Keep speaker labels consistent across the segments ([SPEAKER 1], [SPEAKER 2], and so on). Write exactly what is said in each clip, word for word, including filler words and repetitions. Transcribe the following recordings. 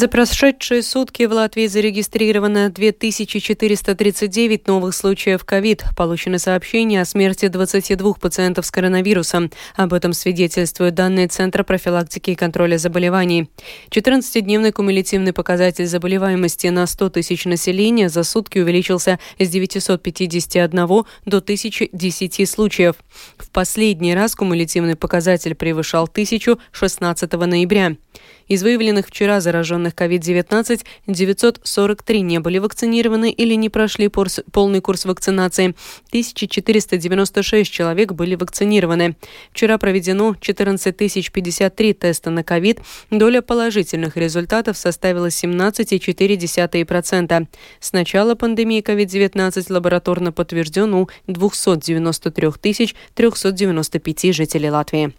[SPEAKER 1] За прошедшие сутки в Латвии зарегистрировано две тысячи четыреста тридцать девять новых случаев ковид. Получены сообщения о смерти двадцати двух пациентов с коронавирусом. Об этом свидетельствуют данные Центра профилактики и контроля заболеваний. четырнадцатидневный кумулятивный показатель заболеваемости на сто тысяч населения за сутки увеличился с девятисот пятидесяти одного до тысячи десяти случаев. В последний раз кумулятивный показатель превышал тысячу шестнадцатого ноября. Из выявленных вчера зараженных ковид девятнадцать девятьсот сорок три не были вакцинированы или не прошли порс- полный курс вакцинации. тысяча четыреста девяносто шесть человек были вакцинированы. Вчера проведено четырнадцать тысяч пятьдесят три теста на ковид. Доля положительных результатов составила семнадцать целых четыре десятых процента. С начала пандемии ковид девятнадцать лабораторно подтвержден у двухсот девяноста трёх тысяч трёхсот девяноста пяти жителей Латвии.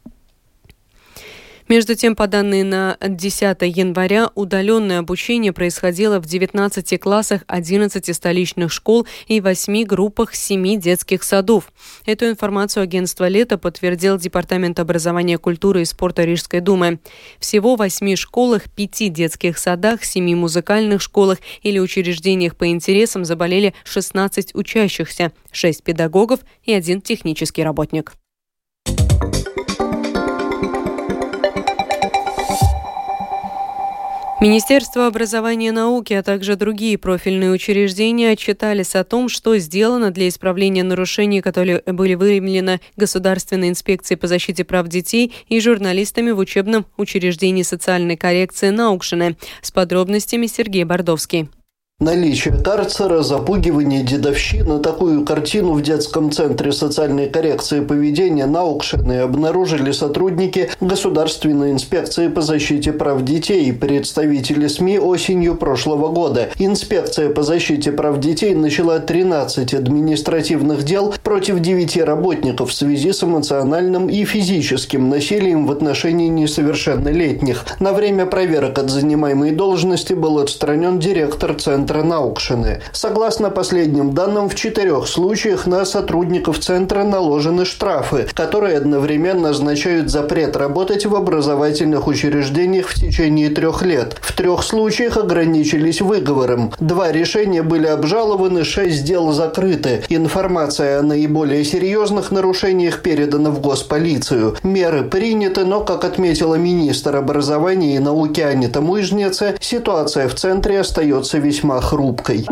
[SPEAKER 1] Между тем, по данным на десятое января, удаленное обучение происходило в девятнадцати классах одиннадцати столичных школ и восьми группах семи детских садов. Эту информацию агентство «Лето» подтвердил Департамент образования, культуры и спорта Рижской думы. Всего в восьми школах, пяти детских садах, семи музыкальных школах или учреждениях по интересам заболели шестнадцать учащихся, шесть педагогов и один технический работник. Министерство образования и науки, а также другие профильные учреждения отчитались о том, что сделано для исправления нарушений, которые были выявлены Государственной инспекцией по защите прав детей и журналистами в учебном учреждении социальной коррекции Наукшене. С подробностями Сергей Бардовский.
[SPEAKER 2] Наличие карцера, запугивание, дедовщина. Такую картину в детском центре социальной коррекции поведения Наукшене обнаружили сотрудники Государственной инспекции по защите прав детей и представители СМИ осенью прошлого года. Инспекция по защите прав детей начала тринадцать административных дел против девяти работников в связи с эмоциональным и физическим насилием в отношении несовершеннолетних. На время проверок от занимаемой должности был отстранен директор центра Наукшене. Согласно последним данным, в четырех случаях на сотрудников центра наложены штрафы, которые одновременно означают запрет работать в образовательных учреждениях в течение трех лет. В трех случаях ограничились выговором. Два решения были обжалованы, шесть дел закрыты. Информация о наиболее серьезных нарушениях передана в госполицию. Меры приняты, но, как отметила министр образования и науки Анита Муйжнеце, ситуация в центре остается весьма хрупкой.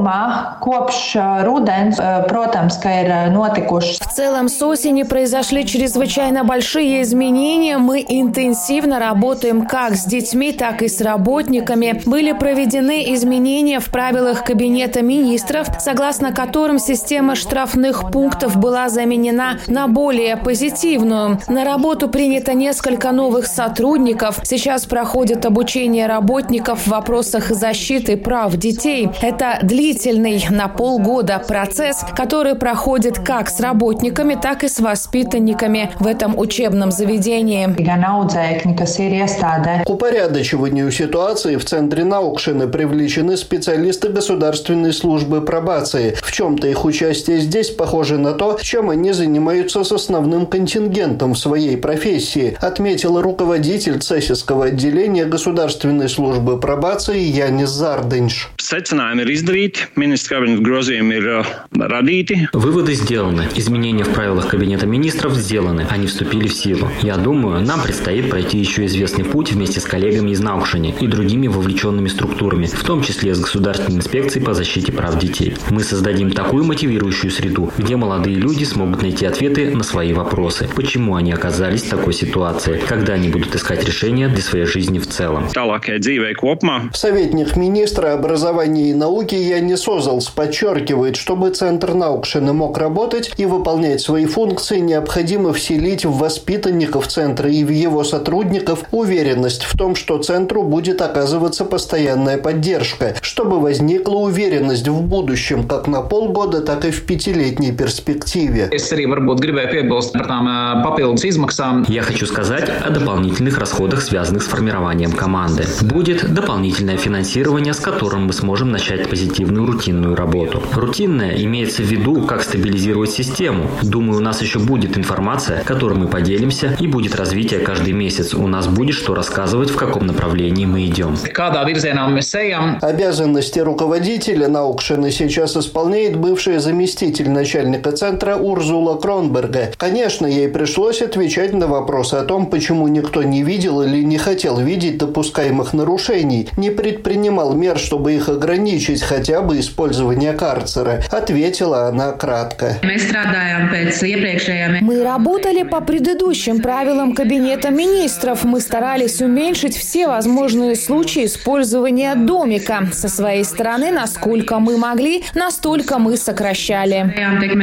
[SPEAKER 3] В целом, с осени произошли чрезвычайно большие изменения. Мы интенсивно работаем как с детьми, так и с работниками. Были проведены изменения в правилах Кабинета министров, согласно которым система штрафных пунктов была заменена на более позитивную. На работу принято несколько новых сотрудников. Сейчас проходит обучение работников в вопросах защиты прав детей. Это длительный на полгода процесс, который проходит как с работниками, так и с воспитанниками в этом учебном заведении.
[SPEAKER 2] К упорядочиванию ситуации в центре Наукшене привлечены специалисты Государственной службы пробации. В чем-то их участие здесь похоже на то, чем они занимаются с основным контингентом в своей профессии, отметил руководитель Цесиского отделения Государственной службы пробации Янис Зарденш.
[SPEAKER 4] Выводы сделаны. Изменения в правилах Кабинета министров сделаны. Они вступили в силу. Я думаю, нам предстоит пройти еще известный путь вместе с коллегами из Наукшене и другими вовлеченными структурами, в том числе с Государственной инспекцией по защите прав детей. Мы создадим такую мотивирующую среду, где молодые люди смогут найти ответы на свои вопросы. Почему они оказались в такой ситуации? Когда они будут искать решения для своей жизни в целом?
[SPEAKER 2] Советник министра образования и науки Янис Озолс подчеркивает, чтобы центр Наукшене мог работать и выполнять свои функции, необходимо вселить в воспитанников центра и в его сотрудников уверенность в том, что центру будет оказываться постоянная поддержка, чтобы возникла уверенность в будущем как на полгода, так и в пятилетней перспективе.
[SPEAKER 4] Я хочу сказать о дополнительных расходах, связанных с формированием команды. Будет дополнительное финансирование, с которым мы сможем сможем начать позитивную рутинную работу. Рутинная имеется в виду, как стабилизировать систему. Думаю, у нас еще будет информация, которой мы поделимся, и будет развитие каждый месяц. У нас будет что рассказывать, в каком направлении мы идем.
[SPEAKER 2] Обязанности руководителя Наукшены сейчас исполняет бывшая заместитель начальника центра Урзула Кронберга. Конечно, ей пришлось отвечать на вопросы о том, почему никто не видел или не хотел видеть допускаемых нарушений, не предпринимал мер, чтобы их ограничить, хотя бы использование карцера. Ответила она кратко.
[SPEAKER 3] Мы работали по предыдущим правилам Кабинета министров. Мы старались уменьшить все возможные случаи использования домика. Со своей стороны, насколько мы могли, настолько мы сокращали.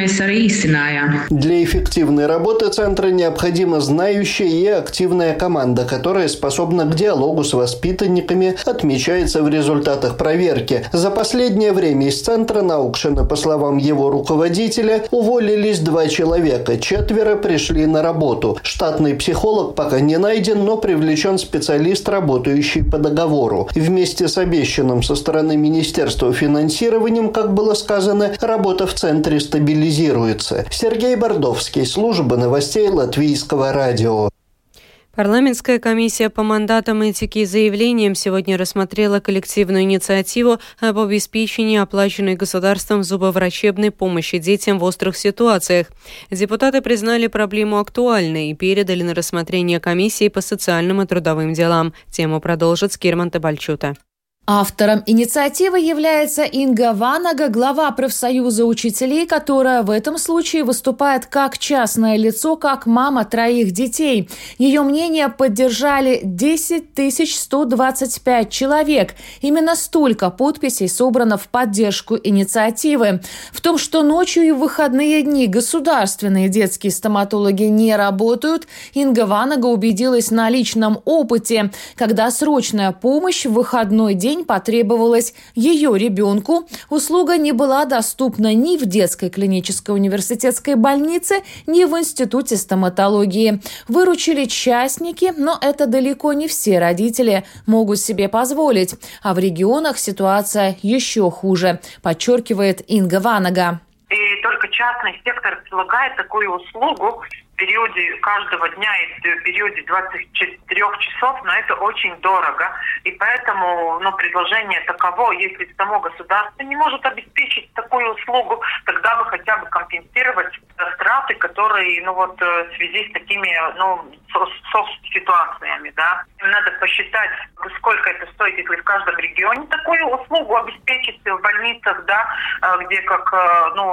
[SPEAKER 2] Для эффективной работы центра необходима знающая и активная команда, которая способна к диалогу с воспитанниками, отмечается в результатах проверки. За последнее время из центра Наукшена, по словам его руководителя, уволились два человека, четверо пришли на работу. Штатный психолог пока не найден, но привлечен специалист, работающий по договору. Вместе с обещанным со стороны Министерства финансированием, как было сказано, работа в центре стабилизируется. Сергей Бордовский, служба новостей Латвийского радио.
[SPEAKER 1] Парламентская комиссия по мандатам, этике и заявлениям сегодня рассмотрела коллективную инициативу об обеспечении оплаченной государством зубоврачебной помощи детям в острых ситуациях. Депутаты признали проблему актуальной и передали на рассмотрение комиссии по социальным и трудовым делам. Тему продолжит Скирман Табальчута.
[SPEAKER 3] Автором инициативы является Инга Ванага, глава профсоюза учителей, которая в этом случае выступает как частное лицо, как мама троих детей. Ее мнение поддержали десять тысяч сто двадцать пять человек. Именно столько подписей собрано в поддержку инициативы. В том, что ночью и в выходные дни государственные детские стоматологи не работают, Инга Ванага убедилась на личном опыте, когда срочная помощь в выходной день потребовалась ее ребенку. Услуга не была доступна ни в детской клинической университетской больнице, ни в институте стоматологии. Выручили частники, но это далеко не все родители могут себе позволить. А в регионах ситуация еще хуже, подчеркивает Инга Ванага.
[SPEAKER 5] И только частный сектор предлагает такую услугу в периоде каждого дня и в периоде двадцати четырёх часов, но это очень дорого. И поэтому ну, предложение таково, если само государство не может обеспечить такую услугу, тогда бы хотя бы компенсировать затраты, которые ну, вот, в связи с такими ну, софт-ситуациями. Да. Надо посчитать, сколько это стоит, если в каждом регионе такую услугу обеспечить в больницах, да, где как ну,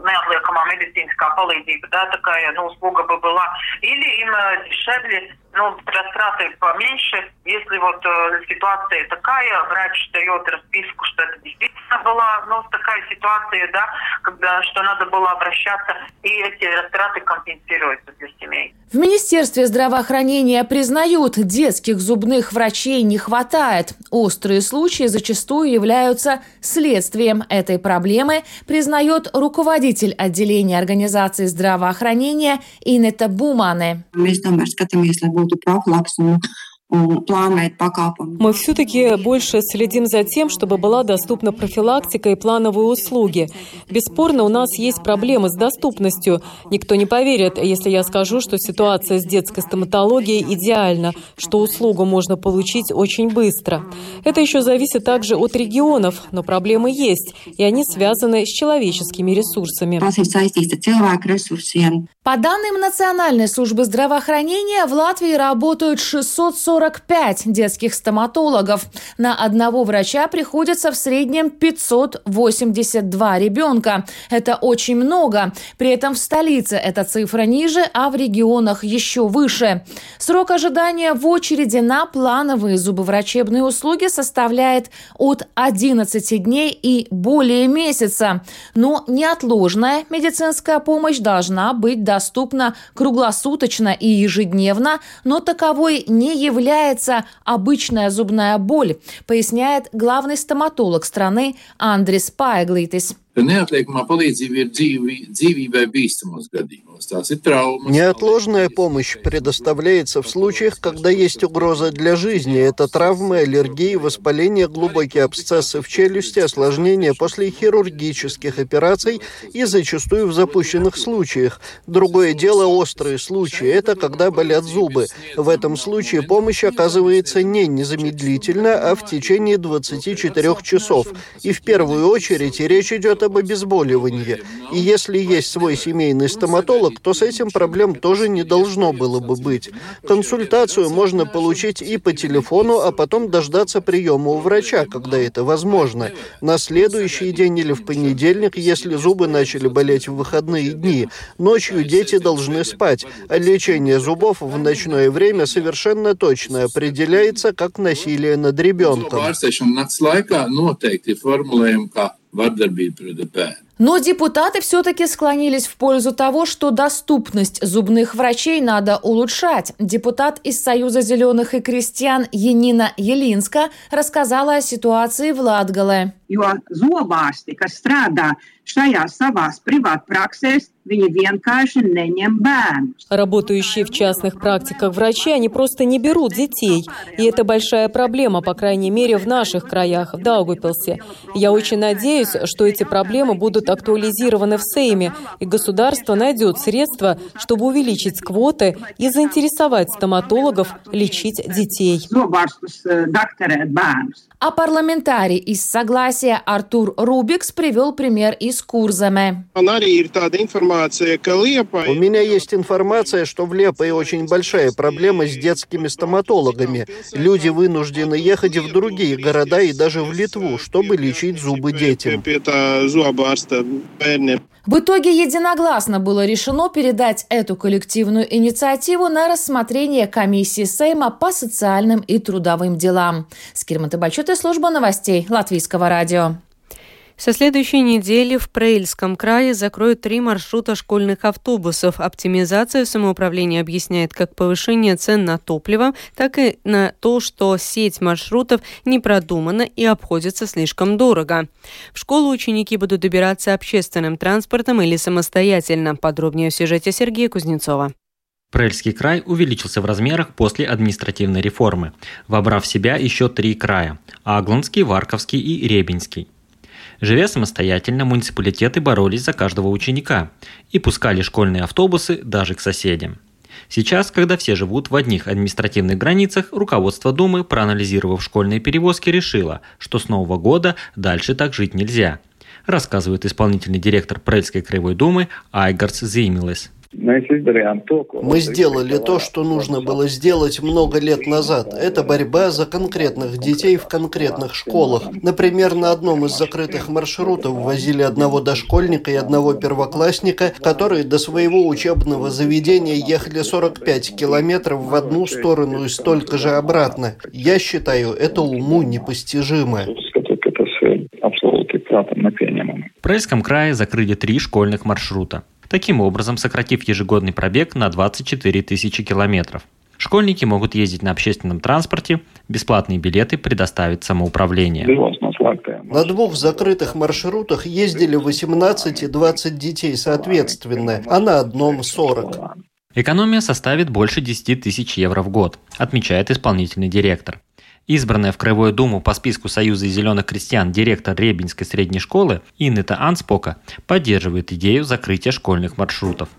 [SPEAKER 5] медицинская palīdzība, да, такая ну, услуга бы была, или им дешевле, ну, растраты поменьше, если вот э, ситуация такая, врач дает расписку, что это действительно была, ну, такая ситуация, да, когда, что надо было обращаться, и эти растраты компенсируются для семей.
[SPEAKER 3] В Министерстве здравоохранения признают, детских зубных врачей не хватает. Острые случаи зачастую являются следствием этой проблемы, признает руководитель отделения организации здравоохранения Инета Бумане.
[SPEAKER 6] Мы все-таки больше следим за тем, чтобы была доступна профилактика и плановые услуги. Бесспорно, у нас есть проблемы с доступностью. Никто не поверит, если я скажу, что ситуация с детской стоматологией идеальна, что услугу можно получить очень быстро. Это еще зависит также от регионов, но проблемы есть, и они связаны с человеческими ресурсами.
[SPEAKER 3] По данным Национальной службы здравоохранения, в Латвии работают шестьсот сорок пять детских стоматологов. На одного врача приходится в среднем пятьсот восемьдесят два ребенка. Это очень много. При этом в столице эта цифра ниже, а в регионах еще выше. Срок ожидания в очереди на плановые зубоврачебные услуги составляет от одиннадцати дней и более месяца. Но неотложная медицинская помощь должна быть доступна доступна круглосуточно и ежедневно, но таковой не является обычная зубная боль, поясняет главный стоматолог страны Андрис Пайглитис.
[SPEAKER 2] Неотложная помощь предоставляется в случаях, когда есть угроза для жизни. Это травмы, аллергии, воспаление, глубокие абсцессы в челюсти, осложнения после хирургических операций и зачастую в запущенных случаях. Другое дело – острые случаи. Это когда болят зубы. В этом случае помощь оказывается не незамедлительно, а в течение двадцати четырёх часов. И в первую очередь речь идет об обезболивании. И если есть свой семейный стоматолог, то с этим проблем тоже не должно было бы быть. Консультацию можно получить и по телефону, а потом дождаться приема у врача, когда это возможно. На следующий день или в понедельник, если зубы начали болеть в выходные дни. Ночью дети должны спать, а лечение зубов в ночное время совершенно точно определяется как насилие над ребенком.
[SPEAKER 3] Но депутаты все-таки склонились в пользу того, что доступность зубных врачей надо улучшать. Депутат из Союза зеленых и крестьян Янина Елинска рассказала о ситуации в Латгале.
[SPEAKER 6] Работающие в частных практиках врачи, они просто не берут детей. И это большая проблема, по крайней мере, в наших краях, в Даугавпилсе. Я очень надеюсь, что эти проблемы будут актуализированы в Сейме, и государство найдет средства, чтобы увеличить квоты и заинтересовать стоматологов лечить детей.
[SPEAKER 3] А парламентарий из Согласия Артур Рубикс привел пример из Курзаме.
[SPEAKER 2] У меня есть информация, что в Лепое очень большая проблема с детскими стоматологами. Люди вынуждены ехать в другие города и даже в Литву, чтобы лечить зубы детям.
[SPEAKER 3] В итоге единогласно было решено передать эту коллективную инициативу на рассмотрение комиссии Сейма по социальным и трудовым делам. Скирман Табальчут, служба новостей Латвийского радио.
[SPEAKER 1] Со следующей недели в Преильском крае закроют три маршрута школьных автобусов. Оптимизация самоуправления объясняет как повышение цен на топливо, так и на то, что сеть маршрутов не продумана и обходится слишком дорого. В школу ученики будут добираться общественным транспортом или самостоятельно. Подробнее в сюжете Сергея Кузнецова.
[SPEAKER 4] Преильский край увеличился в размерах после административной реформы, вобрав в себя еще три края – Аглонский, Варковский и Ребенский. Живя самостоятельно, муниципалитеты боролись за каждого ученика и пускали школьные автобусы даже к соседям. Сейчас, когда все живут в одних административных границах, руководство Думы, проанализировав школьные перевозки, решило, что с Нового года дальше так жить нельзя, рассказывает исполнительный директор Преильской краевой думы Айгарс Зимилес.
[SPEAKER 2] Мы сделали то, что нужно было сделать много лет назад. Это борьба за конкретных детей в конкретных школах. Например, на одном из закрытых маршрутов возили одного дошкольника и одного первоклассника, которые до своего учебного заведения ехали сорок пять километров в одну сторону и столько же обратно. Я считаю, это уму непостижимо.
[SPEAKER 4] В Преильском крае закрыли три школьных маршрута. Таким образом, сократив ежегодный пробег на двадцать четыре тысячи километров. Школьники могут ездить на общественном транспорте, бесплатные билеты предоставит самоуправление.
[SPEAKER 2] На двух закрытых маршрутах ездили восемнадцать и двадцать детей соответственно, а на одном сорок.
[SPEAKER 4] Экономия составит больше десять тысяч евро в год, отмечает исполнительный директор. Избранная в Краевую думу по списку Союза зеленых крестьян директор Ребенской средней школы Иннета Анспока поддерживает идею закрытия школьных маршрутов.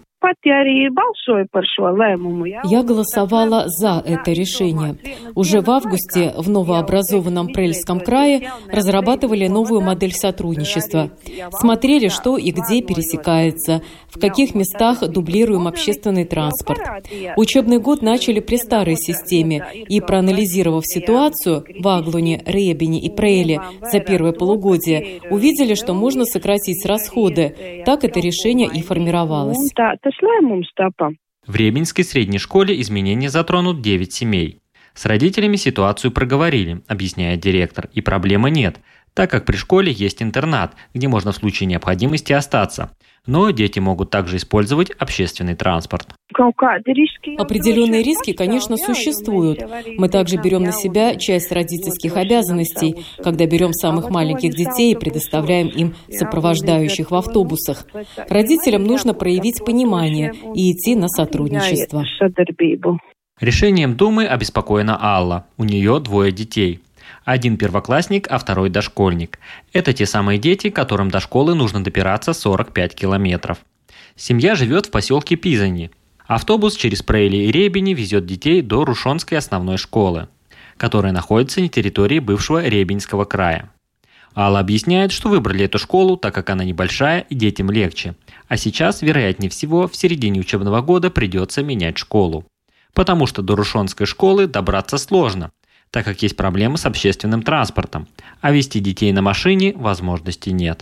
[SPEAKER 6] Я голосовала за это решение. Уже в августе в новообразованном Преильском крае разрабатывали новую модель сотрудничества. Смотрели, что и где пересекается, в каких местах дублируем общественный транспорт. Учебный год начали при старой системе и, проанализировав ситуацию в Аглоне, Ребени и Преиле за первое полугодие, увидели, что можно сократить расходы. Так это решение и формировалось.
[SPEAKER 4] В Ребенской средней школе изменения затронут девять семей. С родителями ситуацию проговорили, объясняет директор, и проблемы нет, так как при школе есть интернат, где можно в случае необходимости остаться. Но дети могут также использовать общественный транспорт.
[SPEAKER 6] Определенные риски, конечно, существуют. Мы также берем на себя часть родительских обязанностей, когда берем самых маленьких детей и предоставляем им сопровождающих в автобусах. Родителям нужно проявить понимание и идти на сотрудничество.
[SPEAKER 4] Решением Думы обеспокоена Алла. У нее двое детей. Один первоклассник, а второй дошкольник. Это те самые дети, которым до школы нужно добираться сорок пять километров. Семья живет в поселке Пизани. Автобус через Прейли и Ребени везет детей до Рушонской основной школы, которая находится на территории бывшего Ребенского края. Алла объясняет, что выбрали эту школу, так как она небольшая и детям легче. А сейчас, вероятнее всего, в середине учебного года придется менять школу. Потому что до Рушонской школы добраться сложно, так как есть проблемы с общественным транспортом, а везти детей на машине возможности нет.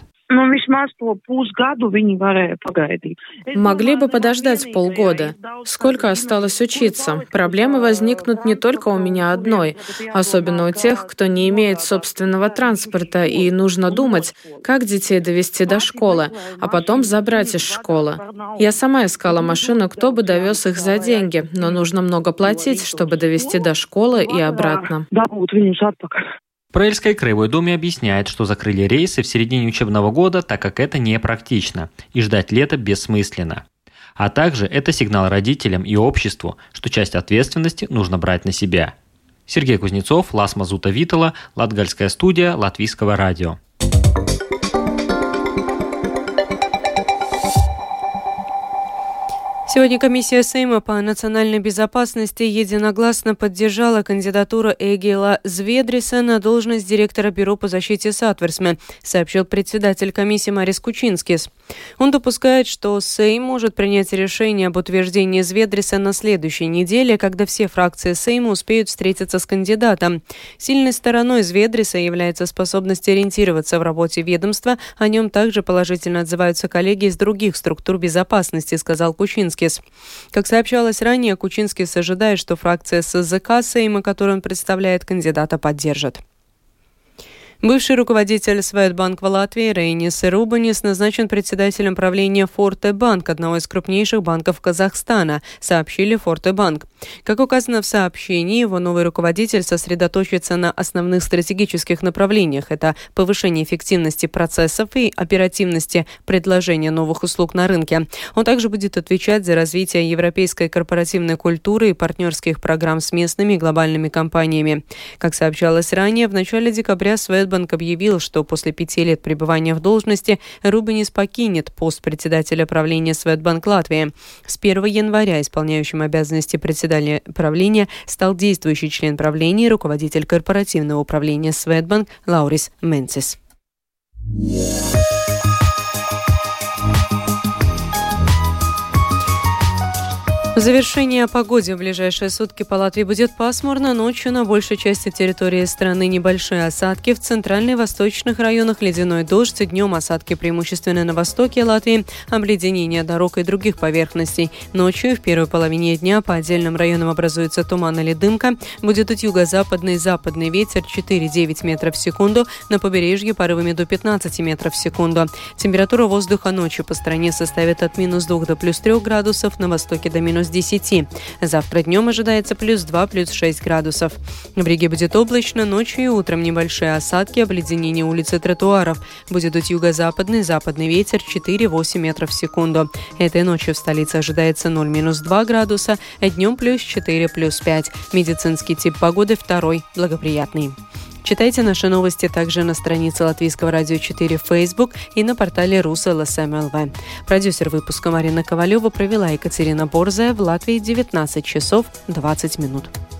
[SPEAKER 7] Могли бы подождать полгода. Сколько осталось учиться? Проблемы возникнут не только у меня одной, особенно у тех, кто не имеет собственного транспорта, и нужно думать, как детей довести до школы, а потом забрать из школы. Я сама искала машину, кто бы довез их за деньги, но нужно много платить, чтобы довести до школы и обратно.
[SPEAKER 4] В Прельской краевой думе объясняет, что закрыли рейсы в середине учебного года, так как это непрактично, и ждать лета бессмысленно. А также это сигнал родителям и обществу, что часть ответственности нужно брать на себя. Сергей Кузнецов, Ласма Зута Витала, Латгальская студия Латвийского радио.
[SPEAKER 1] Сегодня комиссия Сейма по национальной безопасности единогласно поддержала кандидатуру Эгила Зведриса на должность директора Бюро по защите Сатверсме, сообщил председатель комиссии Марис Кучинскис. Он допускает, что Сейм может принять решение об утверждении Зведриса на следующей неделе, когда все фракции Сейма успеют встретиться с кандидатом. Сильной стороной Зведриса является способность ориентироваться в работе ведомства. О нем также положительно отзываются коллеги из других структур безопасности, сказал Кучинскис. Как сообщалось ранее, Кучинскис ожидает, что фракция СЗК Сейма, которую он представляет, кандидата поддержит. Бывший руководитель Светбанк в Латвии Рейнис Рубанис назначен председателем правления Форте Банк, одного из крупнейших банков Казахстана, сообщили Форте Банк. Как указано в сообщении, его новый руководитель сосредоточится на основных стратегических направлениях. Это повышение эффективности процессов и оперативности предложения новых услуг на рынке. Он также будет отвечать за развитие европейской корпоративной культуры и партнерских программ с местными и глобальными компаниями. Как сообщалось ранее, в начале декабря Светбанк Банк объявил, что после пяти лет пребывания в должности Рубанис покинет пост председателя правления Светбанк Латвии. С первого января исполняющим обязанности председателя правления стал действующий член правления и руководитель корпоративного управления Светбанк Лаурис Менцис. В завершение о погоде. В ближайшие сутки по Латвии будет пасмурно. Ночью на большей части территории страны небольшие осадки. В центральных и восточных районах ледяной дождь. Днем осадки преимущественно на востоке Латвии. Обледенение дорог и других поверхностей. Ночью в первой половине дня по отдельным районам образуется туман или дымка. Будет от юго-западный и западный ветер четыре-девять метров в секунду. На побережье порывами до пятнадцать метров в секунду. Температура воздуха ночью по стране составит от минус двух до плюс трех градусов. На востоке до минус десяти. Завтра днем ожидается плюс два, плюс шесть градусов. В Риге будет облачно, ночью и утром небольшие осадки, обледенение улиц и тротуаров. Будет дуть юго-западный, западный ветер четыре-восемь метров в секунду. Этой ночью в столице ожидается ноль-минус два градуса, а днем плюс четыре, плюс пять. Медицинский тип погоды второй, благоприятный. Читайте наши новости также на странице Латвийского радио четыре в Facebook и на портале РусЛСМ.ЛВ. Продюсер выпуска Марина Ковалева, провела Екатерина Борзая. В Латвии девятнадцать часов двадцать минут.